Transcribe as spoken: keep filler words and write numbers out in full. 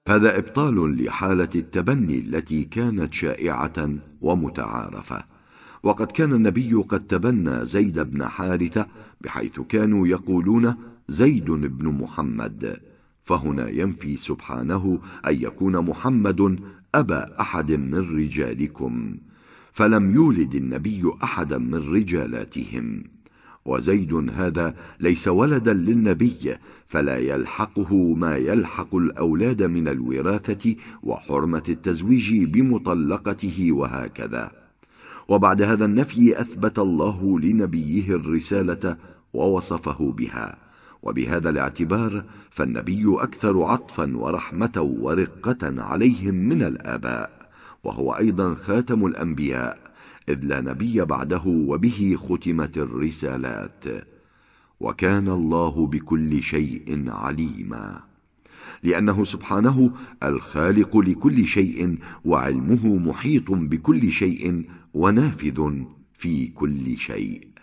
هذا إبطال لحالة التبني التي كانت شائعة ومتعارفة، وقد كان النبي قد تبنى زيد بن حارثة، بحيث كانوا يقولون زيد بن محمد، فهنا ينفي سبحانه أن يكون محمد أبا أحد من رجالكم، فلم يولد النبي أحدا من رجالاتهم، وزيد هذا ليس ولدا للنبي، فلا يلحقه ما يلحق الأولاد من الوراثة وحرمة التزويج بمطلقته وهكذا. وبعد هذا النفي أثبت الله لنبيه الرسالة ووصفه بها، وبهذا الاعتبار فالنبي أكثر عطفا ورحمة ورقة عليهم من الآباء، وهو أيضا خاتم الأنبياء، إذ لا نبي بعده وبه ختمت الرسالات. وكان الله بكل شيء عليما، لأنه سبحانه الخالق لكل شيء، وعلمه محيط بكل شيء ونافذ في كل شيء.